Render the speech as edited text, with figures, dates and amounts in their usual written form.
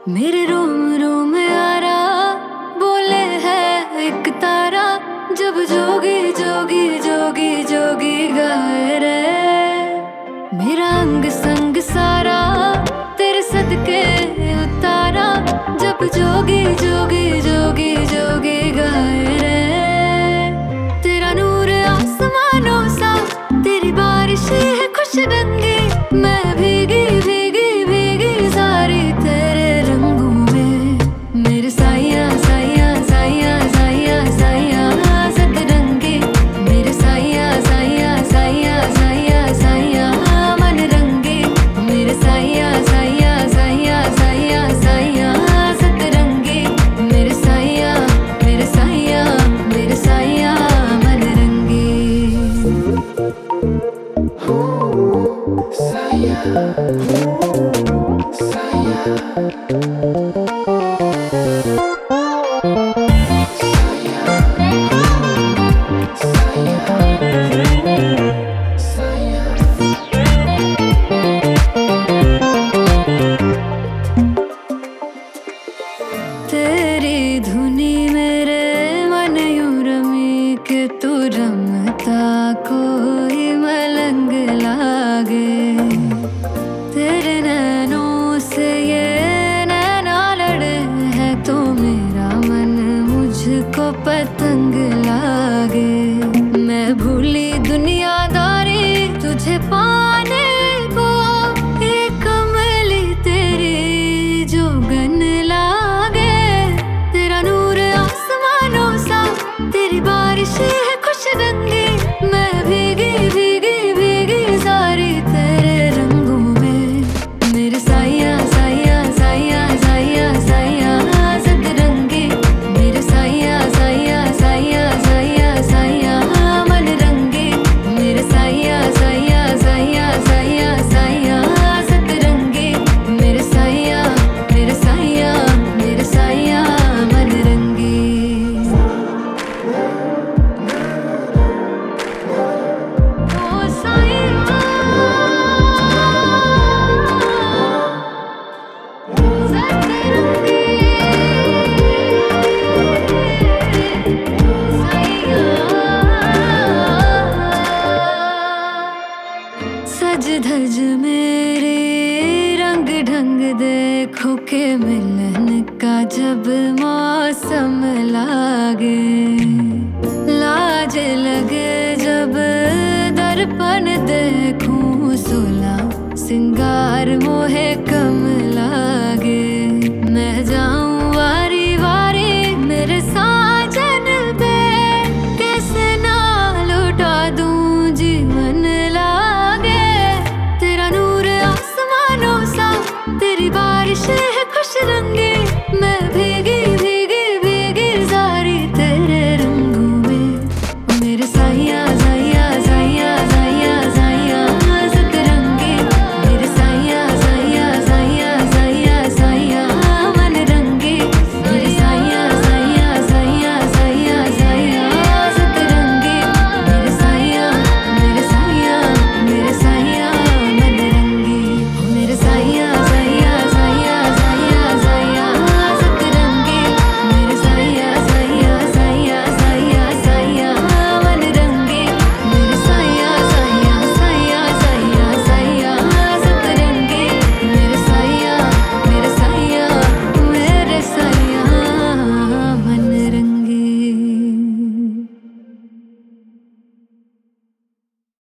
मेरे रोम रोम यारा बोले है एक तारा, जब जोगी जोगी जोगी जोगी गाए रे। मेरा अंग संग सारा तेरे सदके उतारा, जब जोगी जोगी जोगी जोगी गाए रे। तेरा नूर आसमानों सा, तेरी बारिश है खुश रंगी, मैं भीगी भीगी भीगी सारी तेरे रंगों में। मेरे साया साया साया साया साया सतरंगी, मेरे साया साया साया साया साया मन रंगी, मेरे साया साया साया साया साया सतरंगी, मेरे साया मेरे साया मेरे साया मन रंगी। तेरी धुनी मेरे मन यूं रमी के तू रमता कोई मलंग लागे। तेरे नैनों से ये नैना लड़े हैं तो मेरा मन मुझको पतंग लागे। मैं भूली दुनियादारी तुझे पाने को, ये कमली तेरी जोगन लागे। तेरा नूर आसमानों सा, तेरी बारिश है खुश रंगी, मैं भीगी भीगी भीगी सारी तेरे रंगों में। मेरे साया साया साया साया साया सतरंगी, मेरे साया साया साया साया साया मन रंगी, मेरे साया साया साया साया साया सतरंगी, मेरे साया मेरे साया मेरे साया मन रंगी। ओ साया सज धज मेरे रंग ढंग देखो के मिलन का जब मौसम लागे। लाज लगे जब दर्पण देखूं, सोला सिंगार मोहे